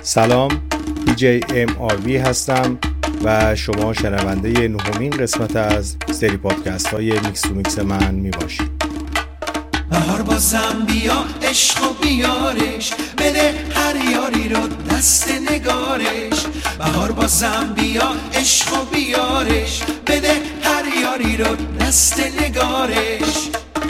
سلام، DJ MRV هستم و شما شنونده نهمین قسمت از سری پادکست های میکس تو میکس من میباشید. بهار بازم بیا عشق و بیارش، بده هر یاری رو دست نگارش. بهار بازم بیا عشق و بیارش، بده هر یاری رو دست نگارش.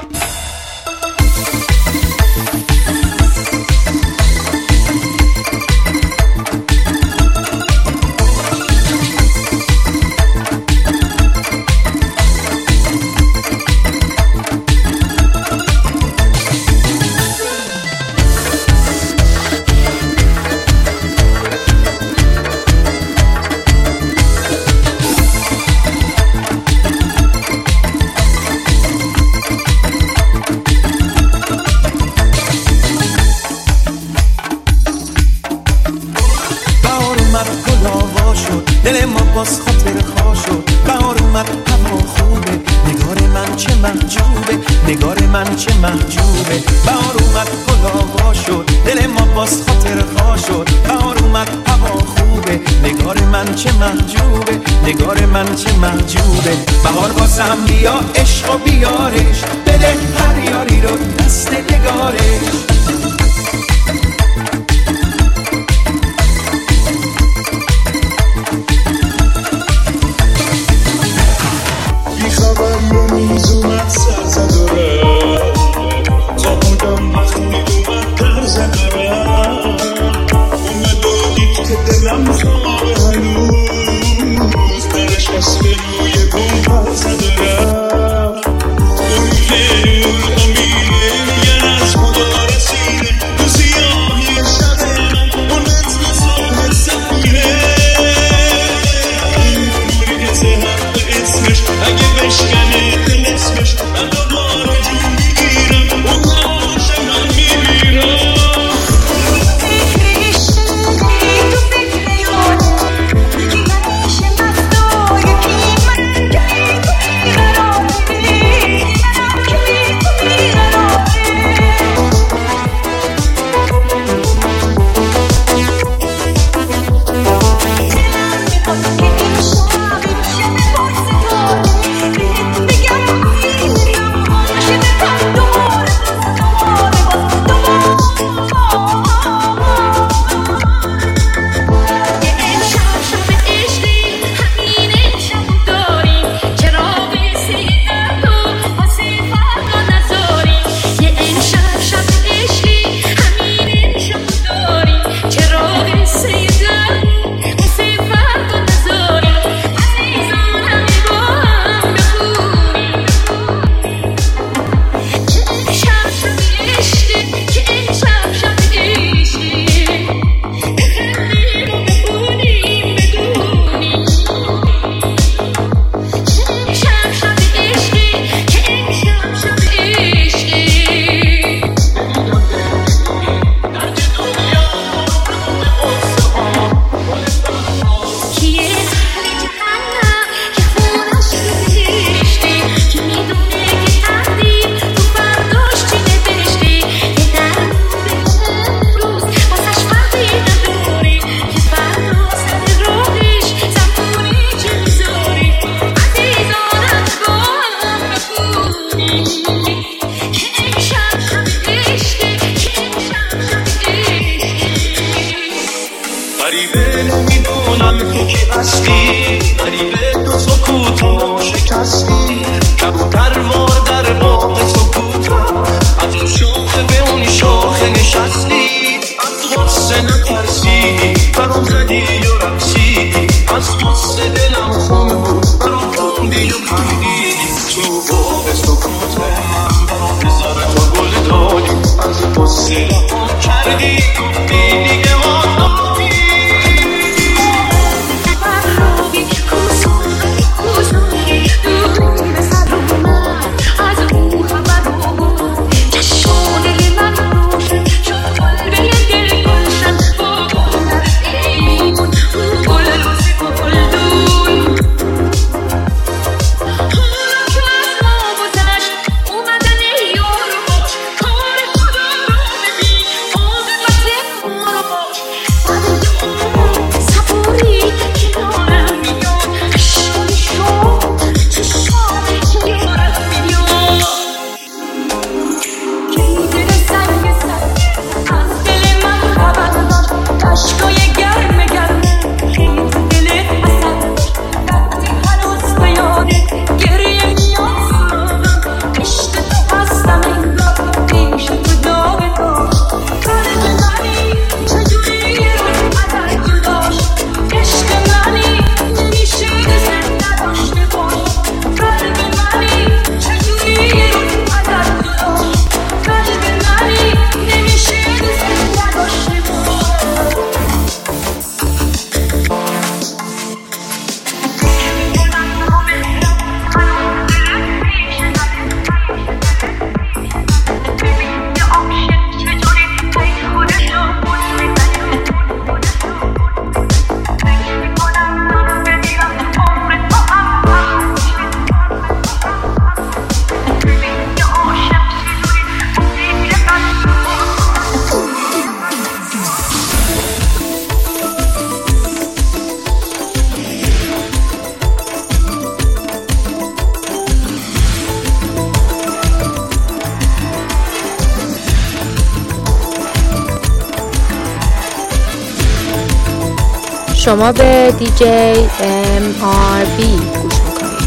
دل ما باز خاطر خواه شد، بهار اومد هوا خوبه، نگار من چه محجوبه، نگار من چه محجوبه. بهار اومد گل آوا شد، دل ما باز خاطر خواه شد، بهار اومد هوا خوبه، نگار من چه محجوبه، نگار من چه محجوبه. بهار بازم بیا عشق و بیارش، بده هر یاری رو دست نگارش. اومد سر زد و رفت، تا بودم وقتی اومد در زد و رفت. اومد و دید که دلم خاره هنوز، درش از به روی گم پر زد و رفت. امیده امیده از خدا رسیده، تو سیاهی شب اون نتم صبح سفیده. این نوری که زهر به اسمش اگه بشکنه اسمش، من دوباره جون میگیرم، اون آش من میمیرم. شما به DJ MRB گوش میکنید.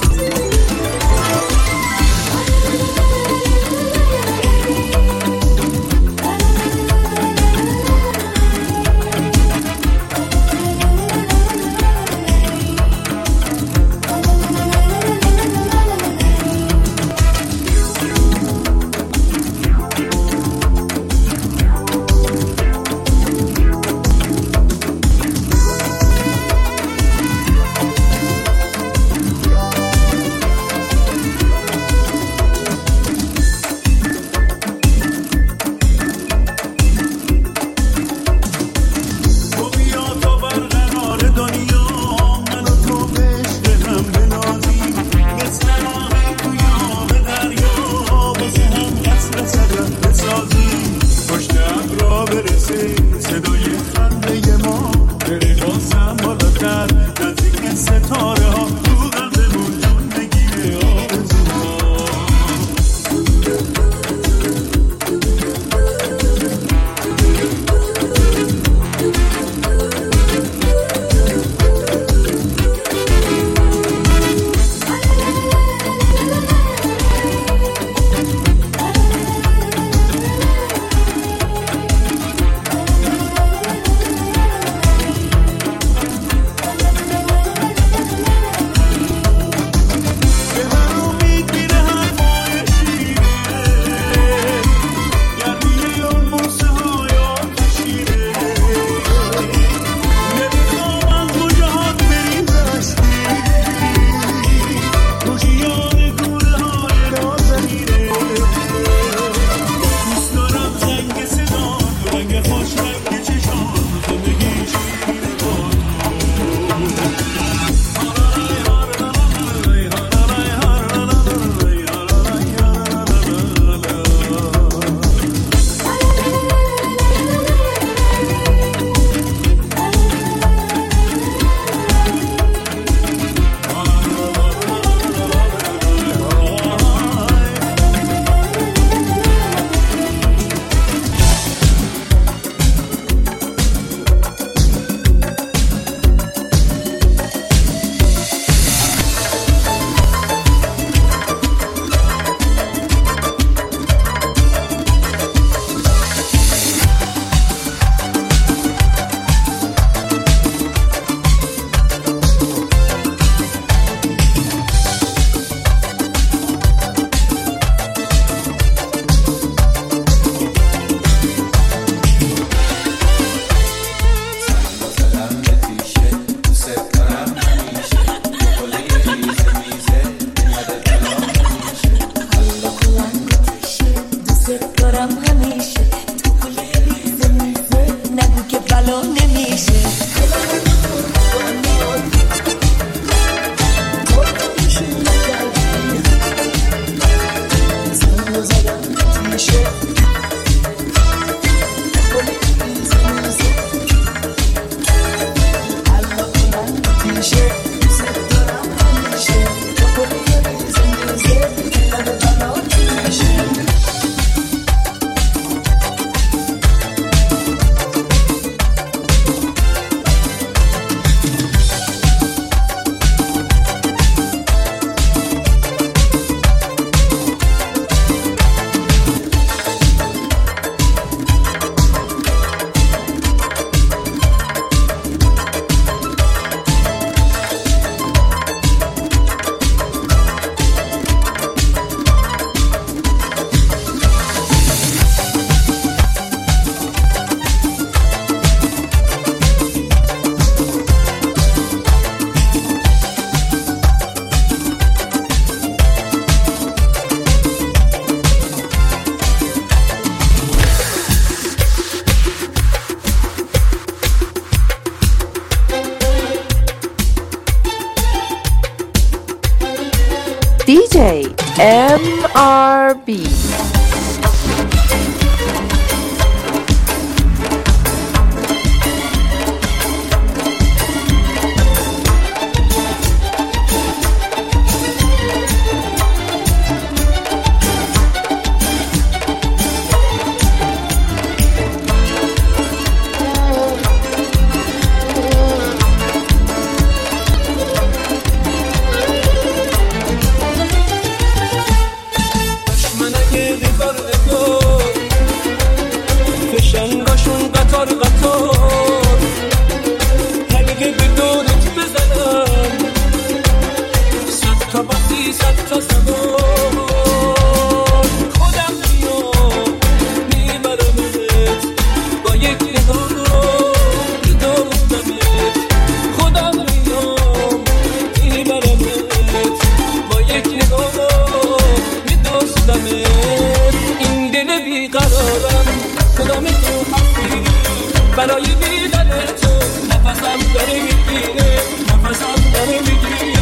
DJ MRB. برای دیدن تو نفسم داره میگیره نفسم داره میگیره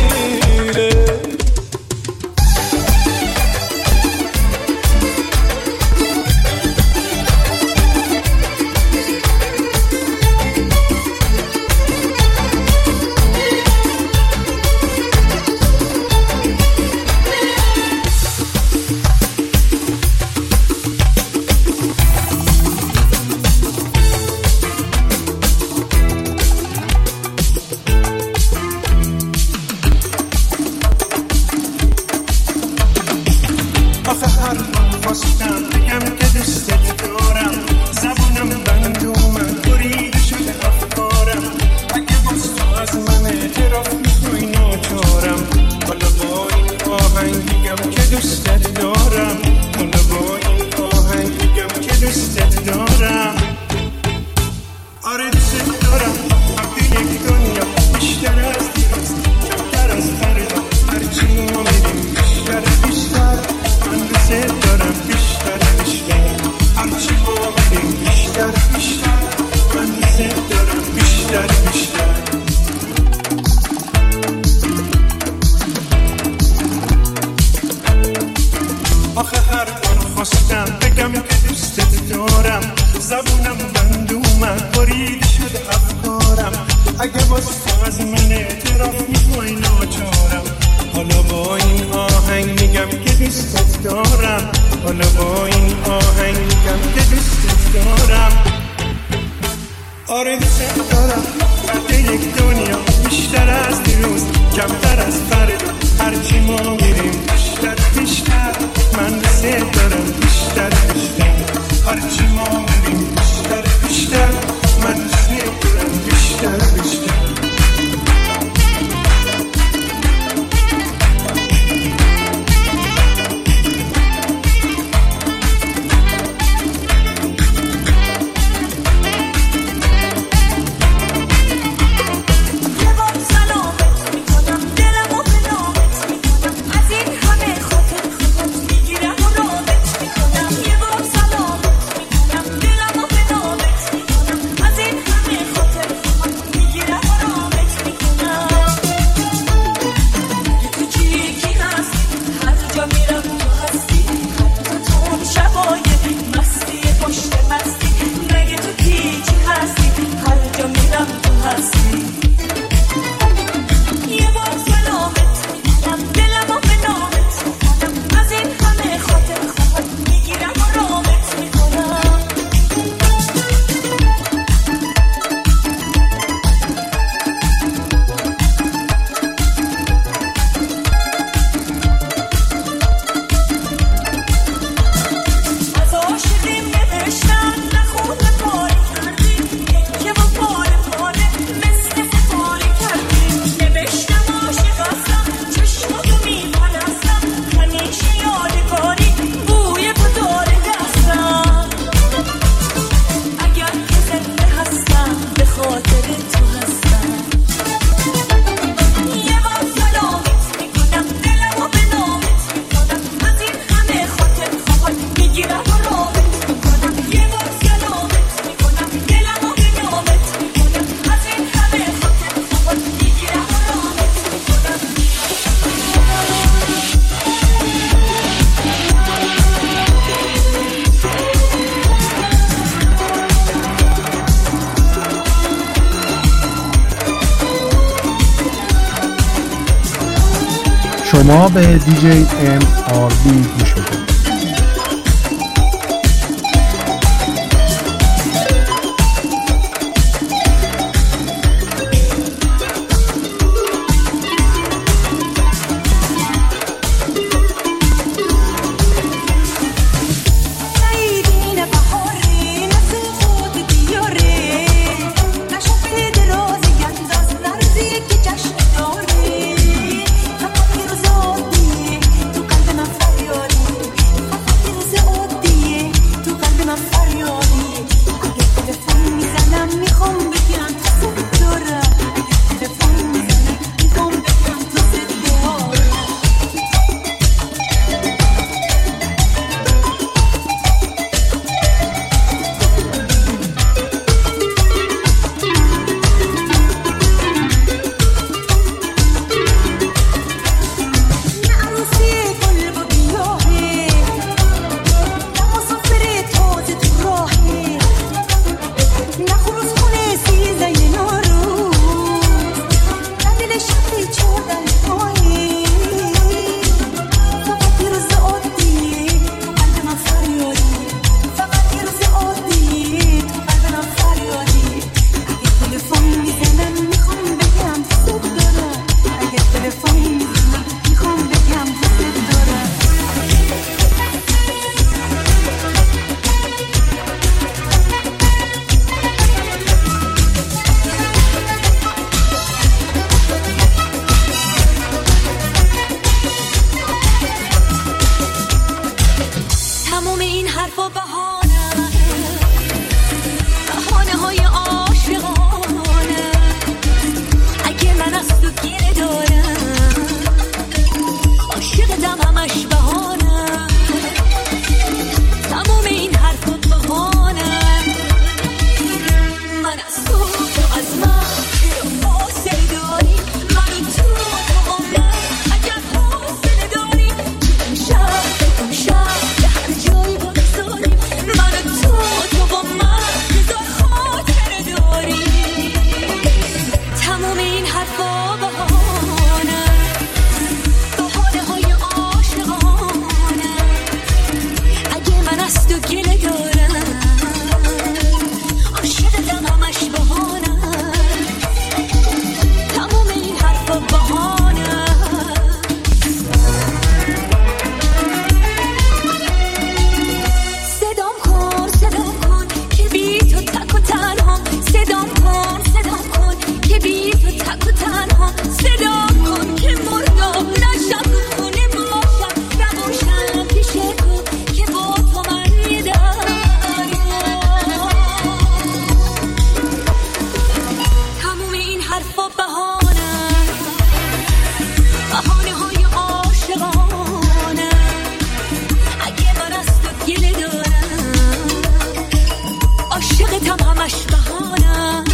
شما به دیجی MRB گوش میکنید. حرف و بهانه، بهانه های عاشقانه. اگه من از تو گیره دارم، عاشقتم همش بهانه. تموم این حرف و بهانه. من از تو از من فاصله داری، من و تو عمره. اگر فاصله داری اون شب به هر جایی بگذاریم. من و تو با من بذار خاطره داری. تموم این حرفا بهانه، بهانه های عاشقانه. اگه من از تو گله دارم، عاشقتم همش بهانه. تموم این حرفا بهانه. صدام کن که بی تو تک و تنها. صدام کن که بی تو تک و تنها. صدا کن که مردم نشم، خونه باشم نباشم پیش تو، که با تو من یه دریا. تموم این حرفا بهانه، بهانه های عاشقانه. اگه من از تو گله دارم، عاشقتم همش بهانه.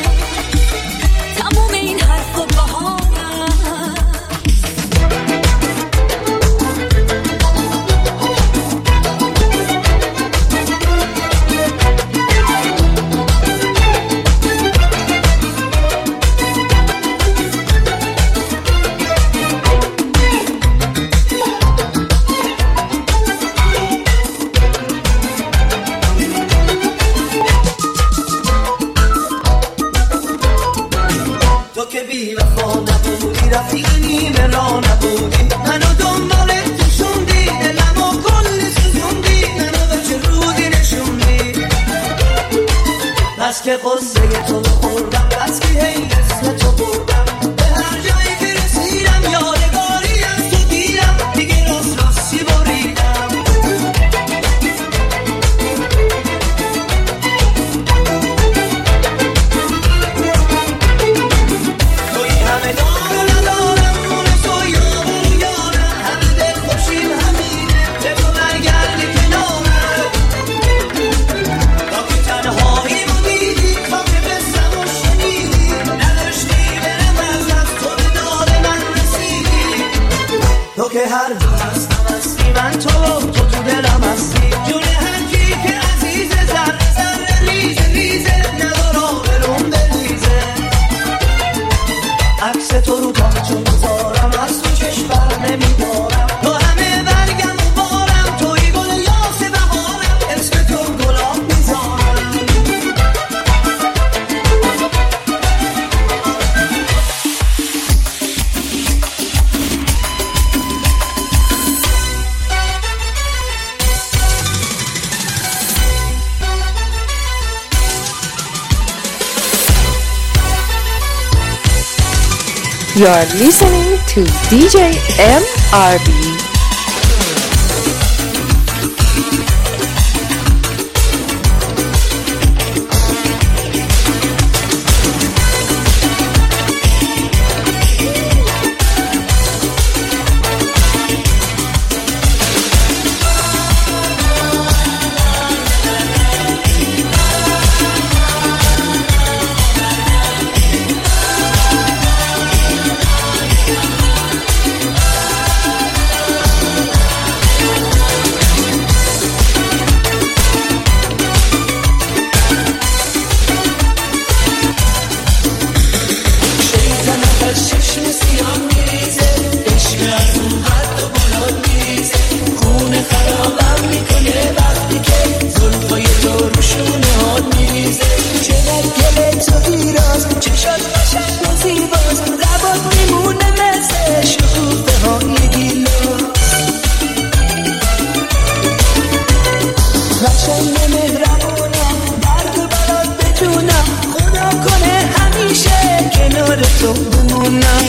تموم این حرفا بهانه. تو که بی وفا نبودی، رفیق نیمه را نبودی، منو دنبالت کشوندی، دلمو کلی سوزوندی، منو به چه رودی نشوندی. بس که قصه تو خوردم، بس که هی اسم تو بردم، به هر جایی که رسیدم یادگاری از تو دیدم، دیگه راستی بریدم. همه دارو ندارم، مون تو یارم یارم، همه دل خوشیم همینه، به تو برگردی کنارم. تا که تنهایی رو دیدی، تا که بستم و شنیدی، نداشتی برم از تو به داد من رسیدی. تو که هر جا هستم هستی، من تو دلم هستی، جون هر کی که عزیزه، ذره ذره ریزه ریزه، ندارم برم بریزه. عکس تو رو پاچون بذارم، از تو چشم بر نمیدارم، تو همه برگم و بارم، توی گل یاس بهارم، اسم تو گلاب میذارم. You are listening to DJ MRB. تو بمونم.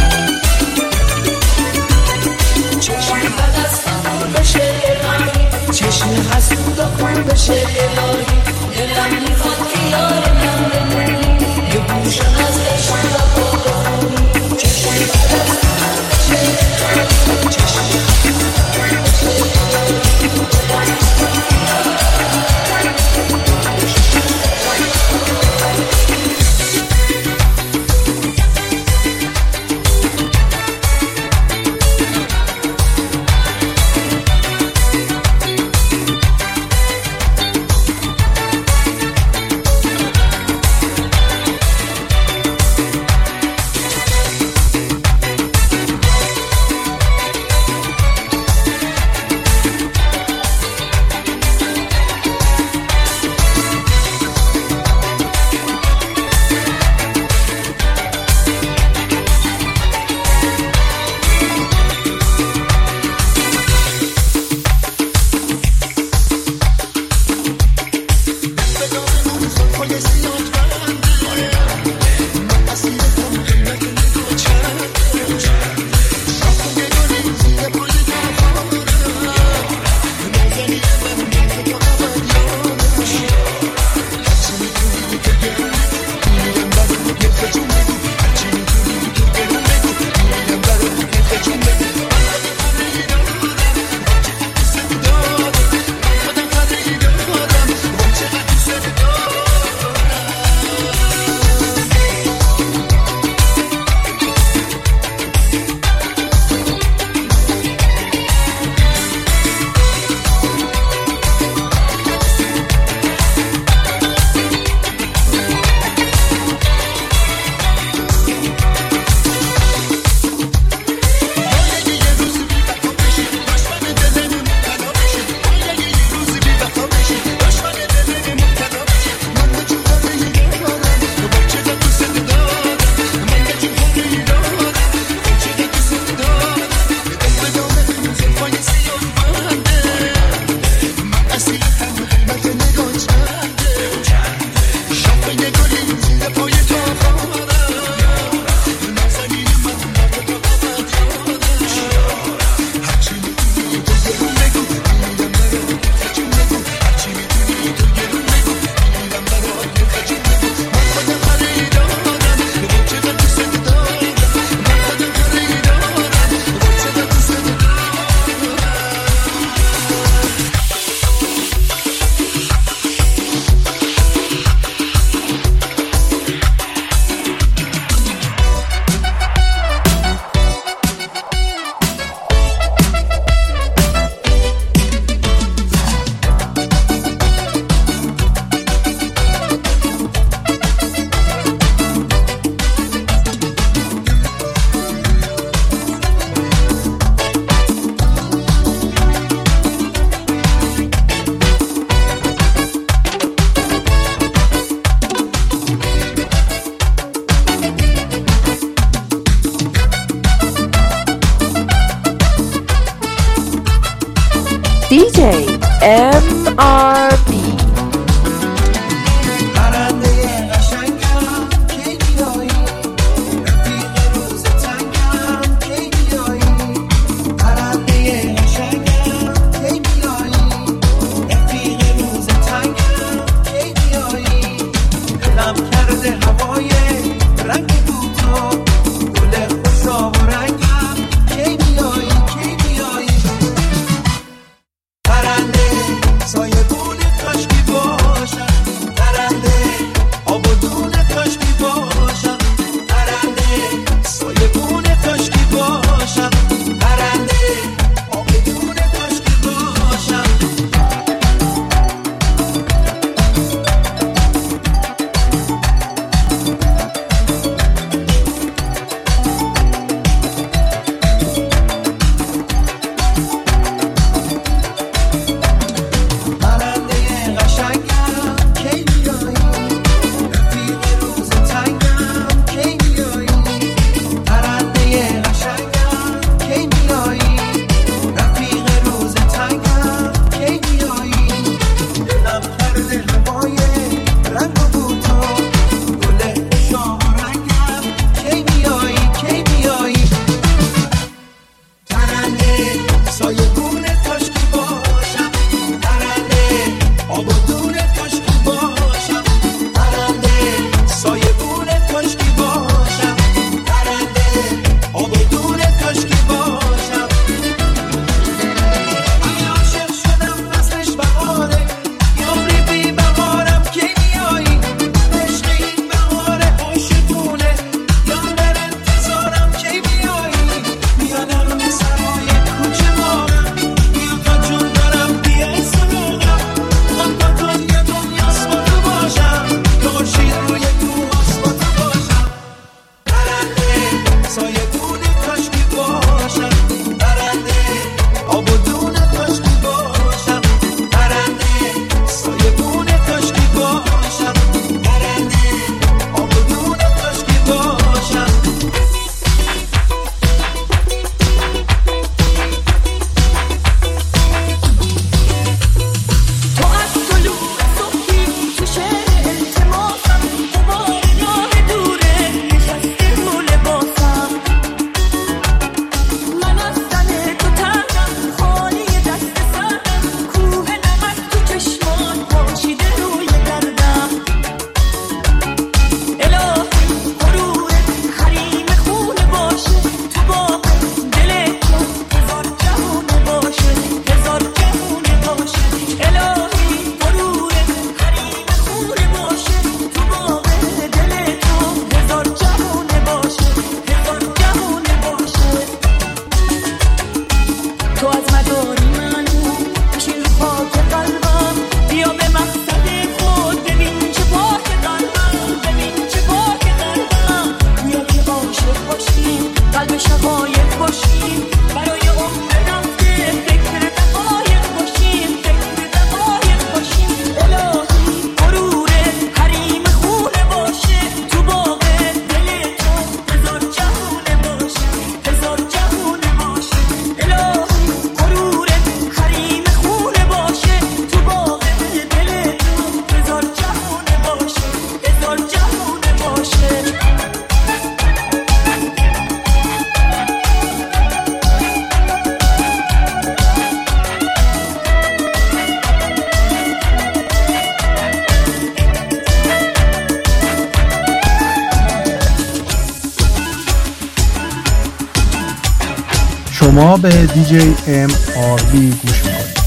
چشم بد از همون بشه چشم حسودا کن بشه الهی دلم میخواد که یار من بمونی یه گوشه از عشق را بخونی چشم DJ MRB سایه بون شما به DJMRV گوش میکنید.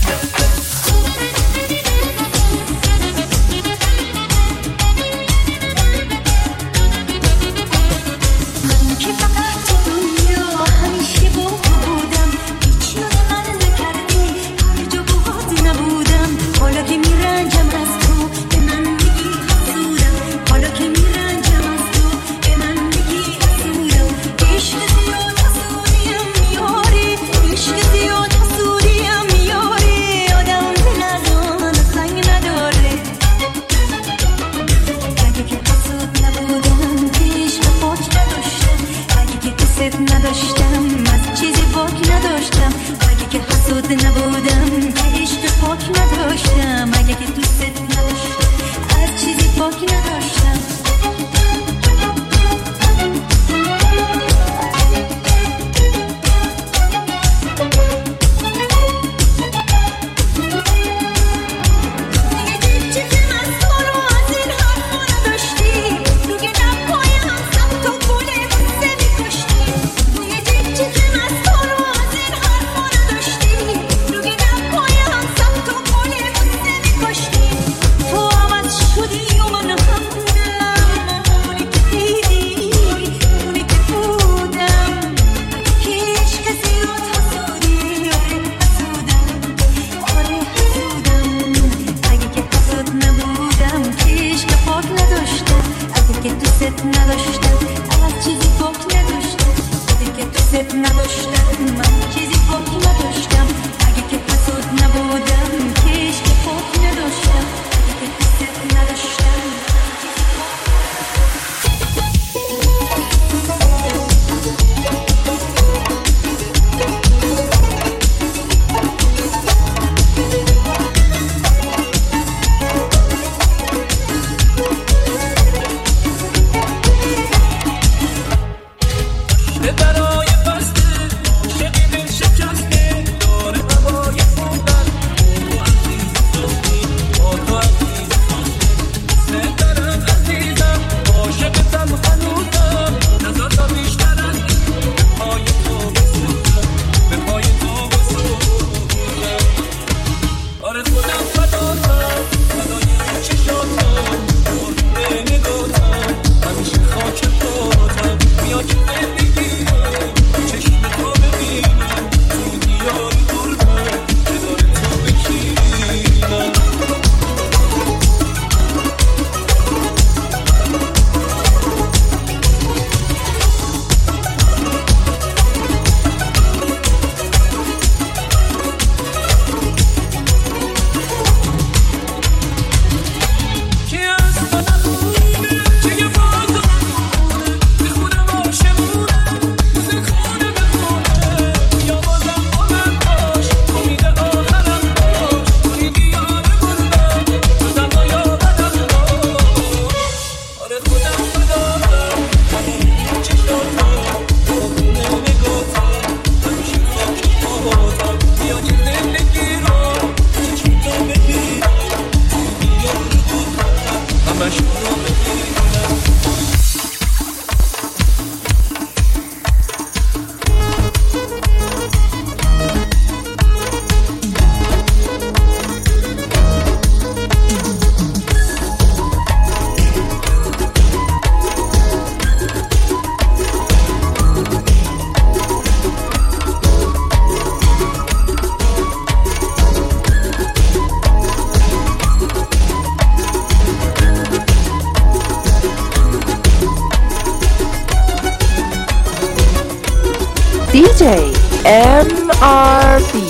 DJMRV.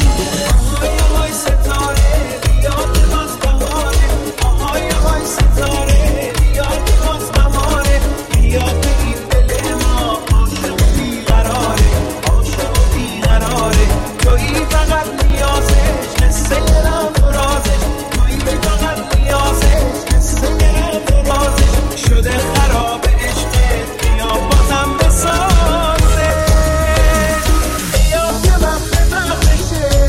شده خراب عشقت یا بازم بسازه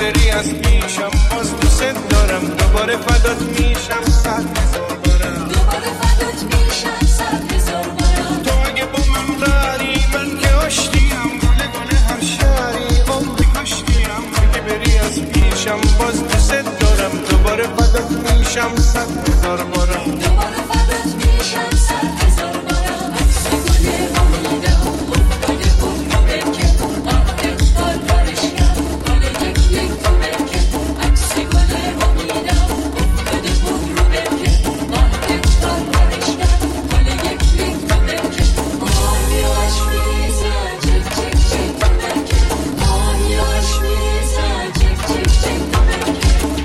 بری از پیشم باز دوست دارم دوباره فدات میشم 100,000 بارم دوباره فدات میشم 100,000 بارم تو اگه با من بری من که آشتیم گل هر شهری عمری کشتیم اگه بری از پیشم باز دوست دارم دوباره فدات میشم 100,000 بارم دوباره فدات میشم 100,000 بارم عکس گل امیدم افتاده بود رو بکن آخه چهار بارش کرد گل یک تو بکن عکس گل امیدم افتاده بود رو بکن آخه چهار بارش کرد گل یک تو بکن آیاش میزن چک چک چک تو بکن آیاش میزن چک چک چک تو بکن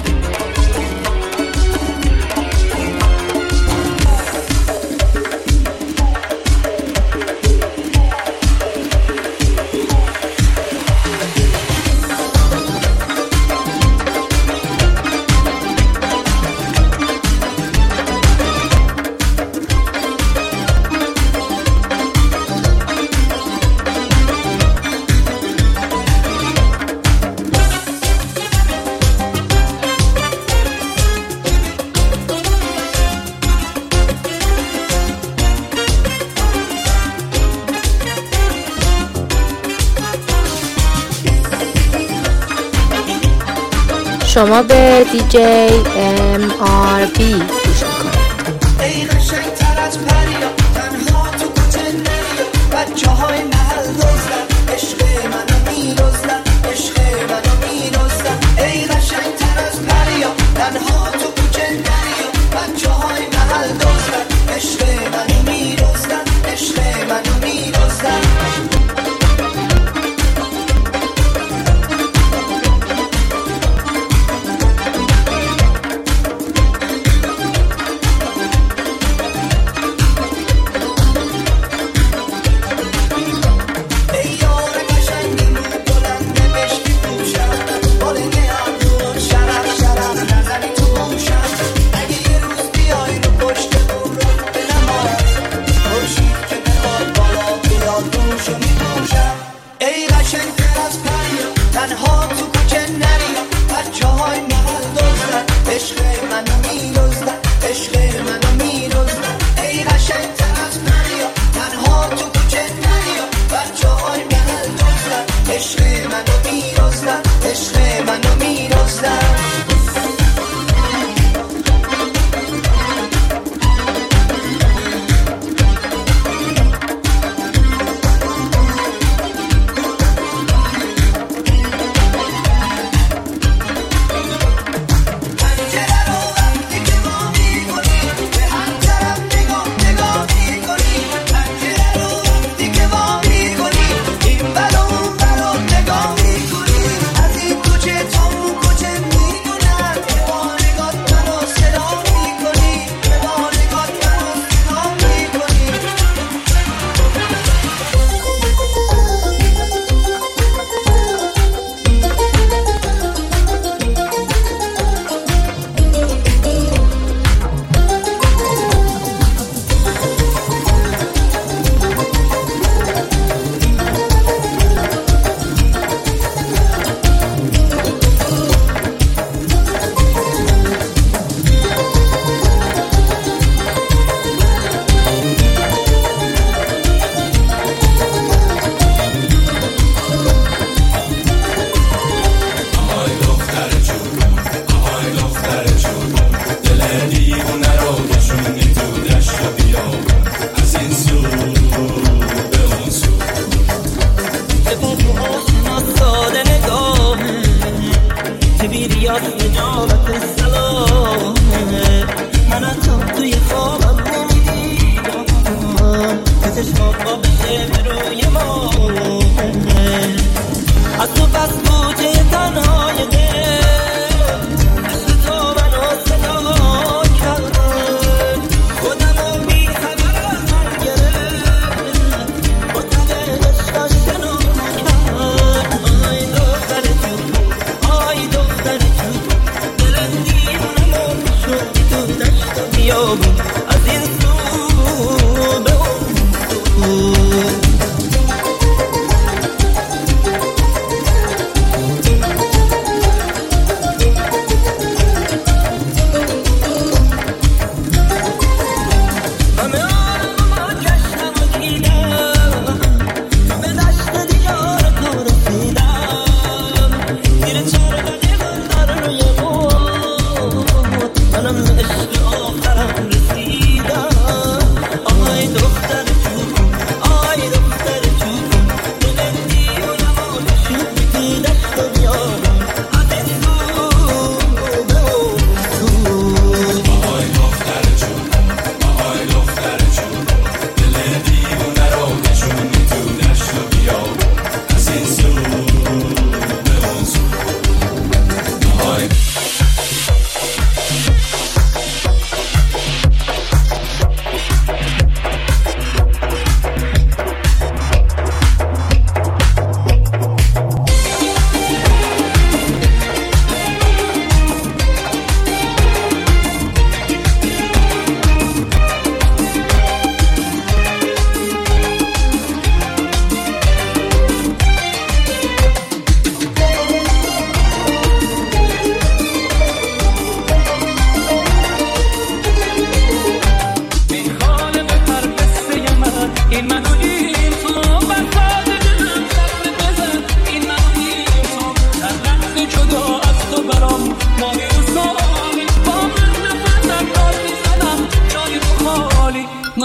شما به DJMRB گوش میکنید. ای قشنگ‌تر از پریا تنها تو کوچه نریا بچه های محل دزدن عشق منو میدزدن عشق منو میدزدن ای قشنگ‌تر از پریا تنها تو کوچه نریا بچه های محل دزدن عشق منو میدزدن عشق منو میدزدن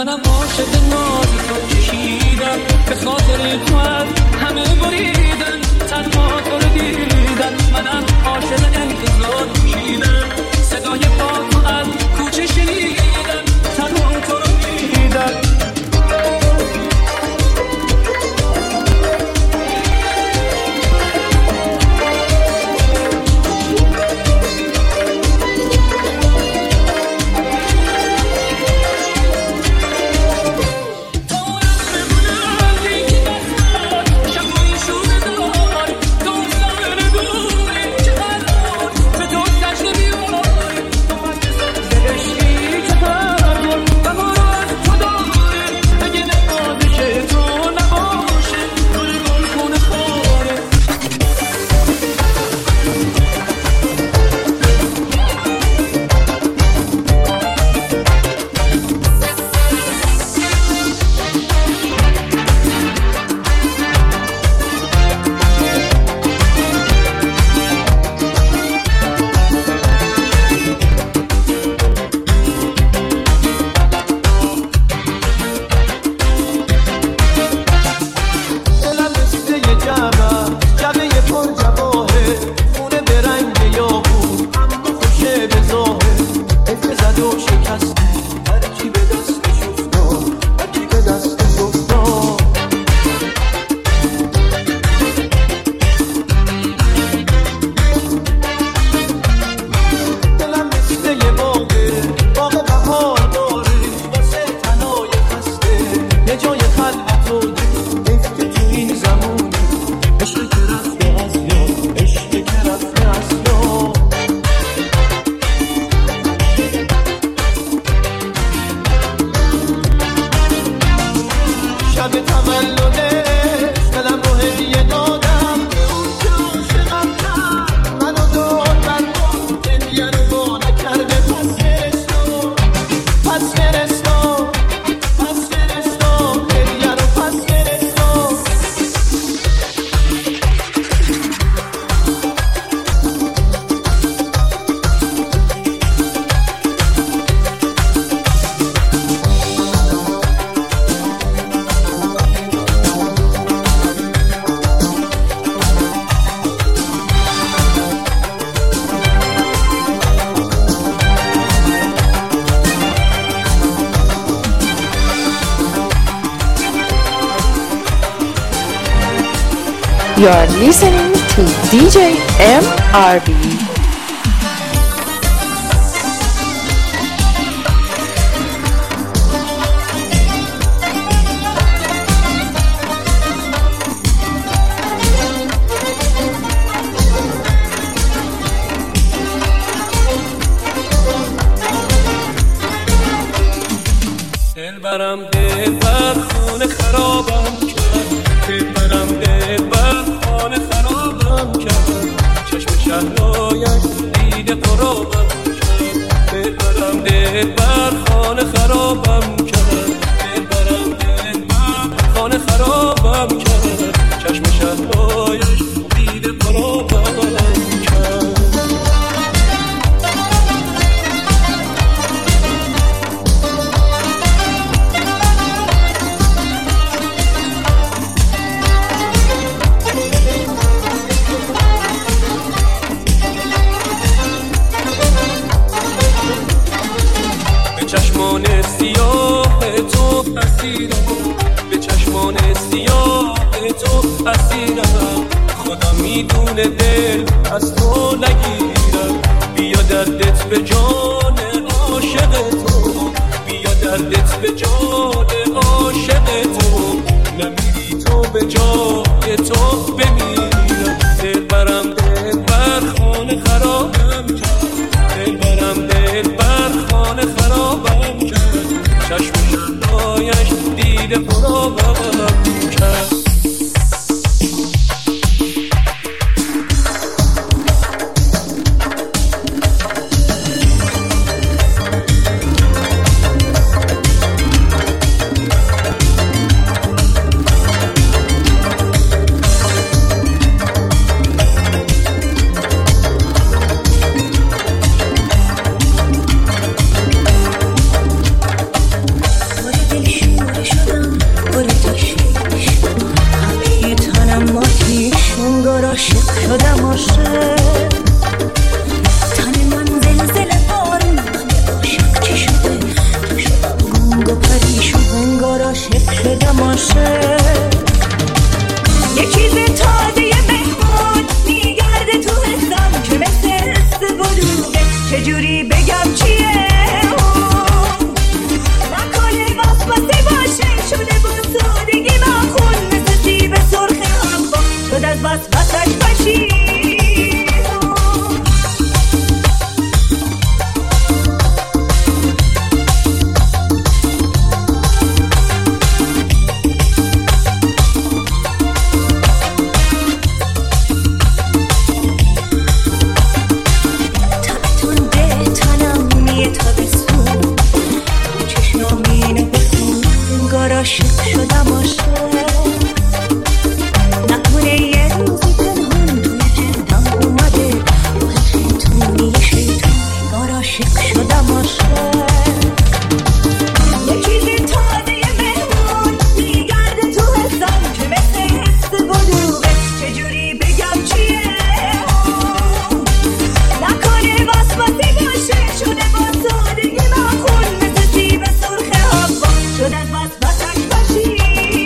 منم عاشق ناز تو کشیدم، به خاطر تو از همه بریدن، تنها تو رو دیدن. منم عاشق انتظار کشیدم، صدای پا تو از کوچه شنیدم، تنها تو رو دیدن. You are listening to DJ MRB. دلبرم دلبر خونه خرابم کرد، دلبرم دلبر خانه خرابم کرد، چشم شهرایش دیده قرابم کرد. دلبرم دلبر خانه خرابم کرد، دلبرم دلبر خانه خرابم کرد، چشم شهرایش دیده قرابم کرد. چشمان سیاه تو اسیرم، به چشمان سیاه تو اسیرم، خدا میدونه دل از تو نگیرم. بیا دردت به جان عاشق تو، بیا دردت به جان عاشق تو، نمیری تو به جای تو بمیرم. دلبرم دلبر خانه خرابم کرد، دلبرم دلبر خانه خرابم کرد، چشم شهرایش دیده قرابم کرد. باشی. عاشق شدم نکنه یه روزی پنهون توی جلدم اومده روح شیطونی شیطون انگار عاشق شدم یه چیزی تازه مهمون میگرده تو حسم که مثل حس بلوغه چجوری بگم چیه نکنه واسواسی باشه شده با سادگی مخون مثل سیب سرخ هوا شده از واسواسش باشی.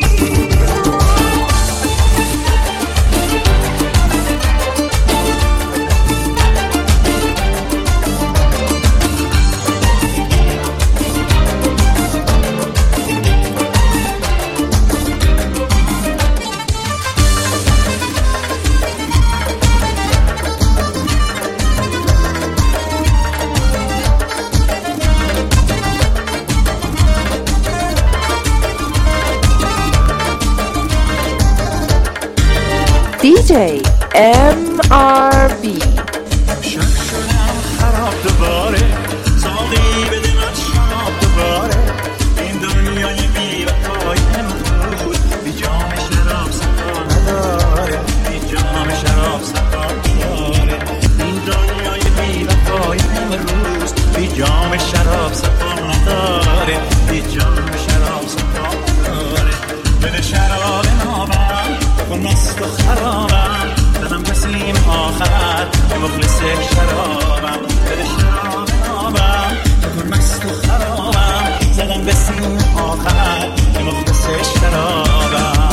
DJ MRB شک شدم خراب دوباره ساقی بده من شراب دوباره این دنیای بی وفای امروز بی جام شراب صفا نداره بی جام شراب صفا نداره این دنیای بی وفای امروز بی جام شراب صفا نداره بی جام شراب صفا نداره بده شراب نابم بکن مست و خرابم زدم بسیم آخر به مخلص شرابم بده شراب نابم بکن مست و خرابم زدم بسیم آخر به مخلص شرابم.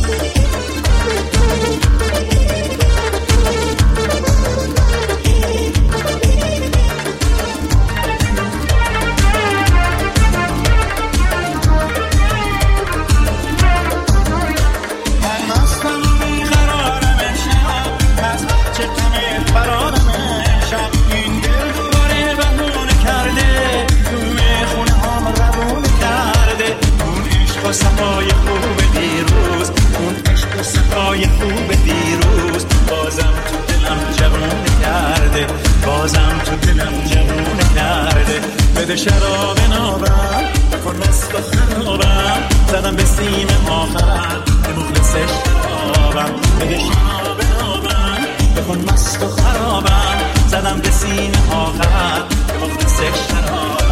صفای خوب دیروز اون عشق و صفای خوب دیروز بازم تو دلم جوون کرده بازم تو دلم جوون کرده بده شراب نابم بکن مست و خرابم زدم به سیم آخر به مخلص شرابم بده شراب نابم بکن مست و خرابم زدم به سیم آخر به مخلص شرابم.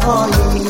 تنهایی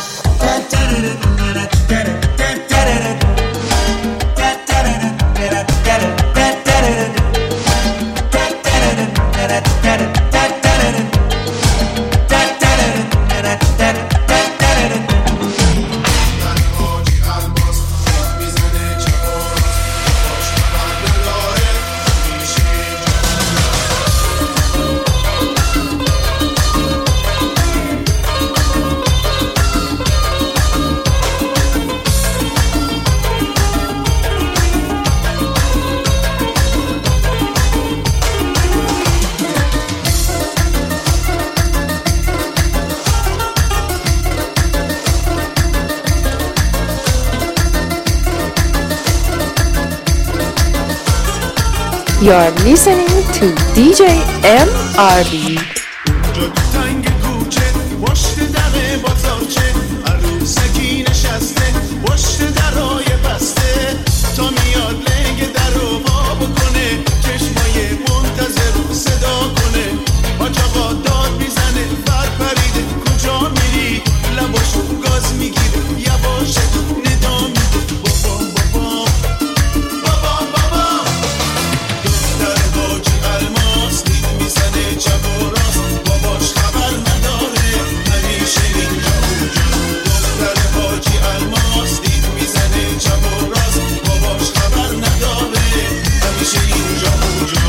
You're listening to DJ MRB. تنگ کوچه پشت در بازارچه عروسکی نشسته پشت درای بسته تا میاد لنگ در رو وا بکنه چشمای منتظر صدا کنه حاج آقا داد میزنه برپریده کجا میری لباشو گاز میگیره یواشه ندا میده بابا بابا بابا بابا دختر حاج الماس دید میزنه چپ و راست باباش خبر نداره همیشه اینجا اونجا دختر حاج الماس دید میزنه چپ و راست باباش خبر نداره همیشه اینجا اونجا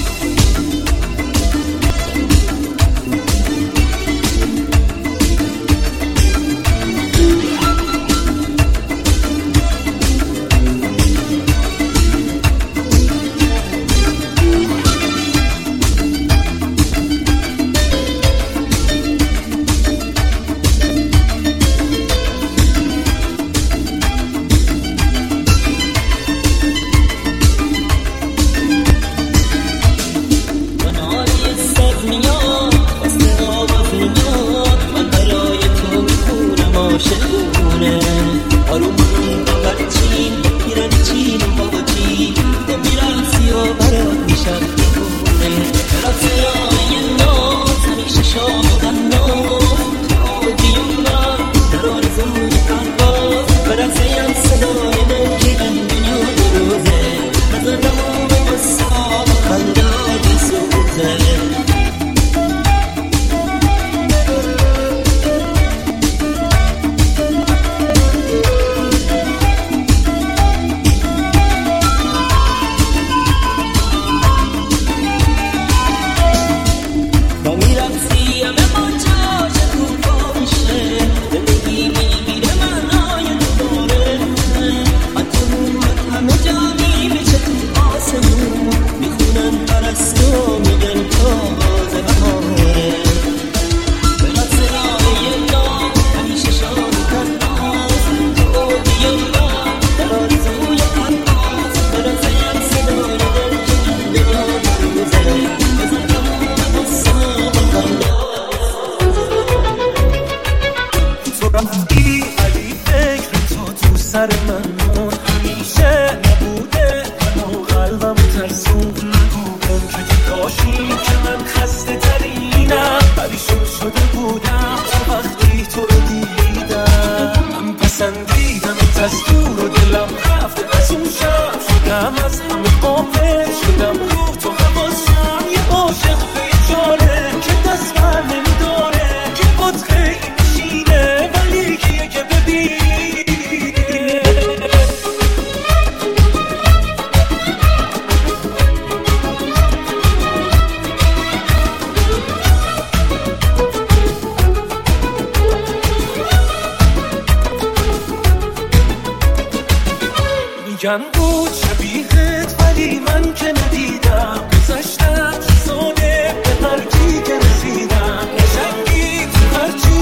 میگن بود شبیهت ولی من که ندیدم گذشتم ساله به هرکی که رسیدم نشنگی تو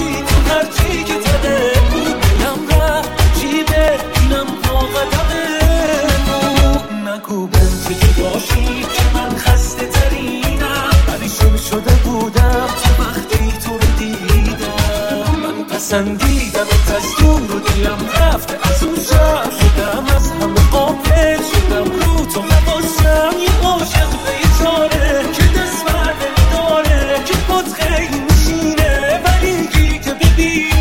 هرچی که زده بود دلم رفت جیبه اینم با قدمه بود نگو بنت که باشی که من خسته ترینم ولی شده بودم تو وقتی تو رو دیدم من پسندیدمت از دور و دلم رفته از اون شب شدم از همه قافل شدم رو تو حواسم یه عاشق بیچاره که دست بر نمیداره که خود خیلی میشینه ولی گی که ببین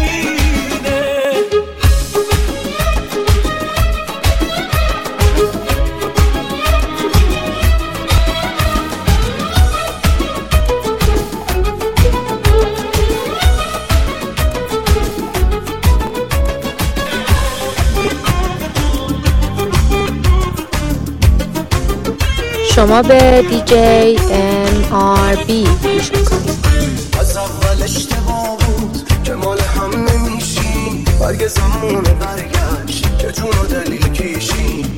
شما به دیجی MRB گوش میکنید. از اول اشتباه بود که مال هم نمیشیم، برگ زمون برگشت که جون و دلیل کشیم.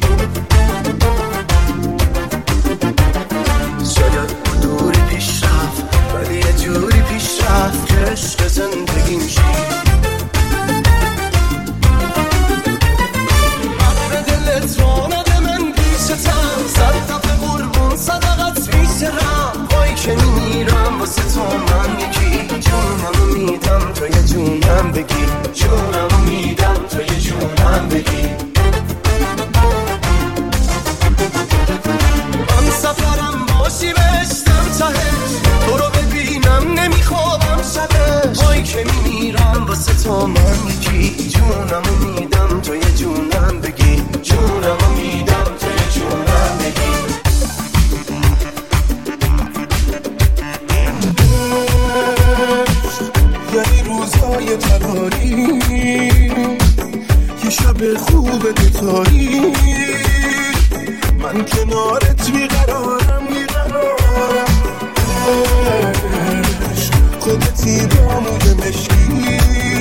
شاید دوری پیش رفت ولی یه جوری پیش رفت که عشق زندگی میشیم. عبر دلت را نده من پیشتم، صد دفعه قربون صدقت میسرم. وای که میمیرم واسه تو من یکی، جونمو میدم تو یه جونم بگی، جونمو میدم تو یه جونم بگی. من سفرم باشی بشتم تهش، تو رو ببینم نمیخوابم شبش. وای که میمیرم واسه تو من یکی، جونمو میدم تو یه جونم بگی، جونمو میدم تو یه جونم بگی. یعنی روزهای تنهایی، یه شب خوب دوتایی، من کنارت بیقرارم بیقرارم. خودتی با موی مشکی،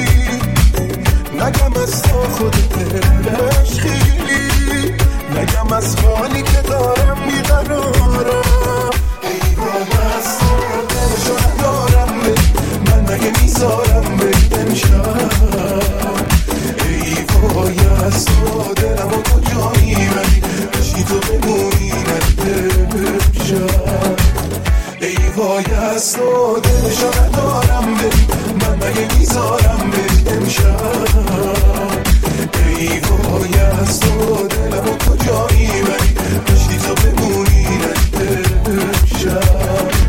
نگم از تو خودت عشقی، نگم از حالی که دارم بیقرارم. ای وای از تو دلشو ندارم من مگه میذارم بری امشب. ای وای از تو دلمو کجا میبری، بشی تو بمونی امشب. ای وای از تو دلشو ندارم بری، من مگه میذارم بری امشب. ای وای از تو دلمو کجا میبری، بشی تو بمونی امشب.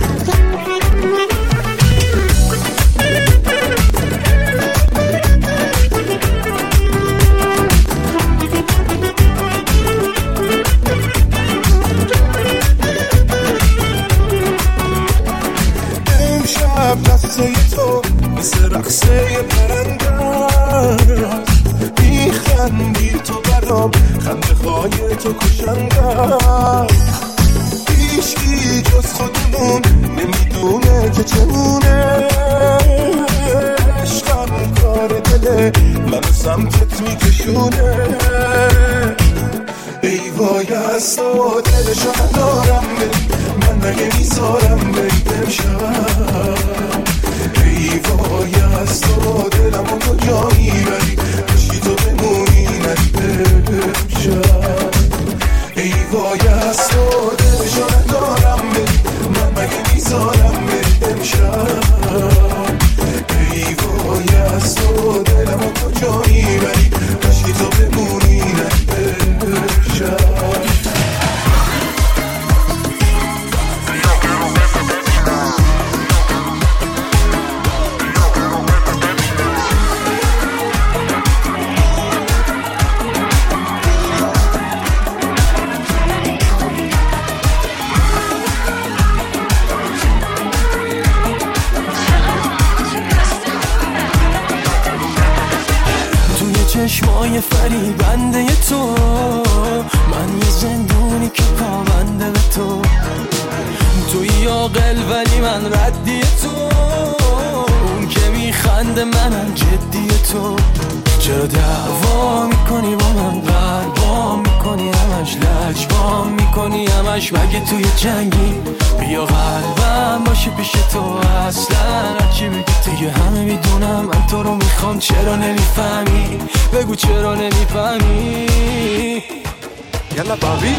دستای تو مثل رقصه پرنده است، میخندی تو برام، خنده های تو کشنده است. هیچکی جز خودمون نمیدونه که چمونه، عشقم کار دله منو سمتت میکشونه. ای وای از تو دلشو ندارم بری، من مگه میذارم بری امشب. ای وای از تو دلمو کجا میبری، بشی تو بمونی نری امشب. ای وای از تو دلشو ندارم بری، من مگه میذارم بری امشب. ای وای از تو دلمو کجا میبری، بشی تو بمونی نری امشب. چشمای فریبنده تو، من یه زندونی که پابنده به تو. توی عاقل ولی من ردی تو، اون که میخنده منم جدی تو. چرا دعوا میکنی با من، قلبا میکنی همش، لجبا میکنی همش، مگه توی جنگی؟ بیا قلبم باشه پیش تو، اصلا هرچی بگی دیگه همه میدونم من تو رو میخوام. چرا نمیفهمی؟ بگو چرا نمیفهمی؟ یلا بابی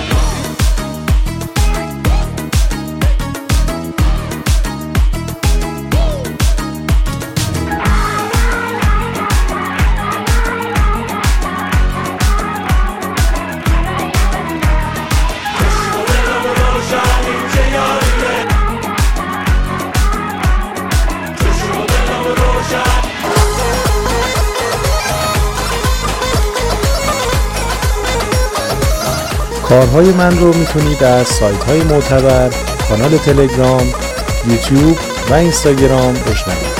کارهای من رو میتونید از سایت های معتبر، کانال تلگرام، یوتیوب و اینستاگرام بشنوید.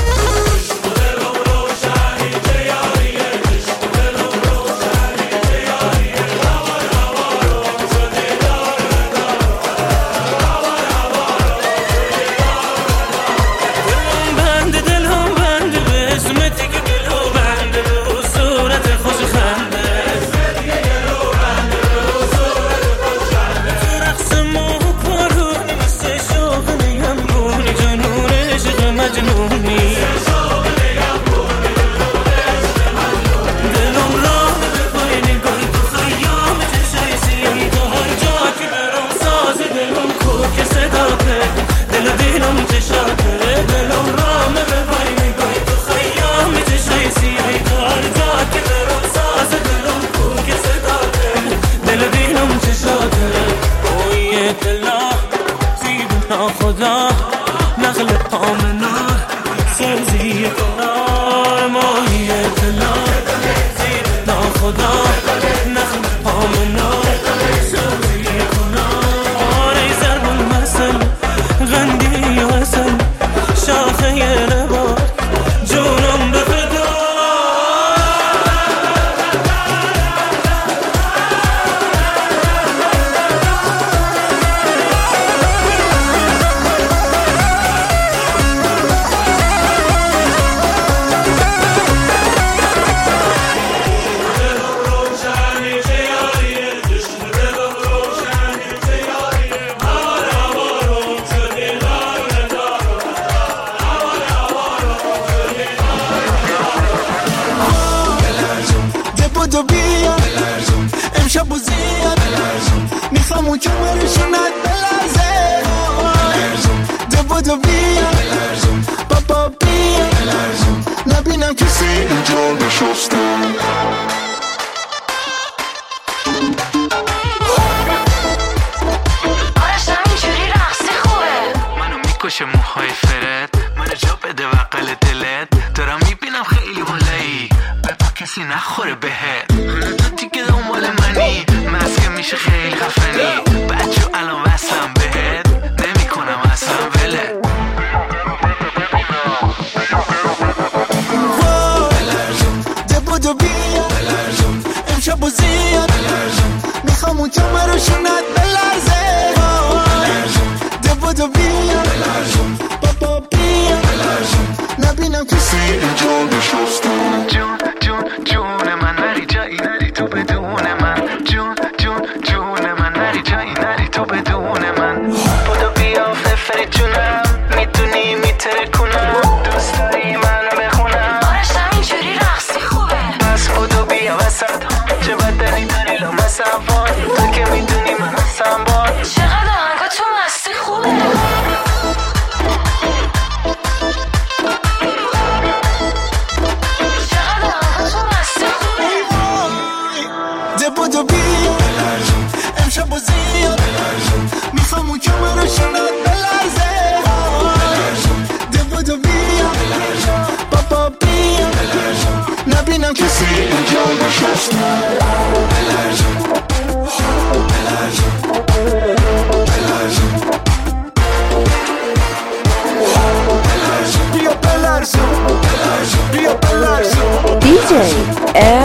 بودو بیا امشب و زیاد میخوام اون کمرشونت بلرزه ده بودو بیا بابا بیا نبینم کسی اینجا نشستم کش موهای فرد منو جا بده وقل دلت دارم میبینم خیلی بالایی بپا کسی نخوره بهت تو دیگه دنبال منی مسکه میشه خیلی خفنی بچه الان وصلم بهت نمی کنم اصلا وله ده بودو بیا امشب و زیاد میخوام اون کمرشونت بلرزه ده بودو بیا بابا بیا نبینم کسی اینجا نشستم جون من نری جایی نری تو بدون من جون من نری جایی نری تو بدون من بودو بیا ففری جونم میدونی میتره کنم دوست داری منو بخونم آرشم اینجوری رقصی خوبه بس بودو بیا وسط چه بدنی داری لامصب تو که میدونی من هستم باد چقدر آهنگا تو مستی خوبه بودو بیا امشب و زیاد میخوام اون کمرشونت بلرزه ده بودو بیا بابا بیا نبینم کسی اینجا نشستم بیا بلرزم بیا بلرزم DJ